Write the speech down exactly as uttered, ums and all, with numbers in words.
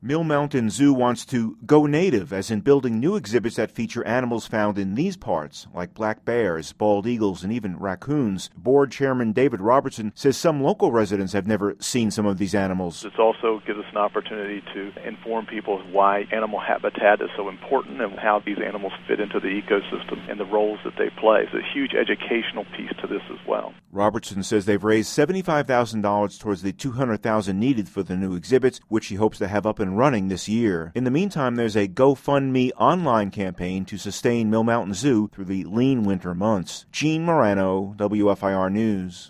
Mill Mountain Zoo wants to go native, as in building new exhibits that feature animals found in these parts, like black bears, bald eagles, and even raccoons. Board Chairman David Robertson says some local residents have never seen some of these animals. It also gives us an opportunity to inform people why animal habitat is so important and how these animals fit into the ecosystem and the roles that they play. It's a huge educational piece to this as well. Robertson says they've raised seventy-five thousand dollars towards the two hundred thousand dollars needed for the new exhibits, which he hopes to have up and running this year. In the meantime, there's a GoFundMe online campaign to sustain Mill Mountain Zoo through the lean winter months. Gene Morano, W F I R News.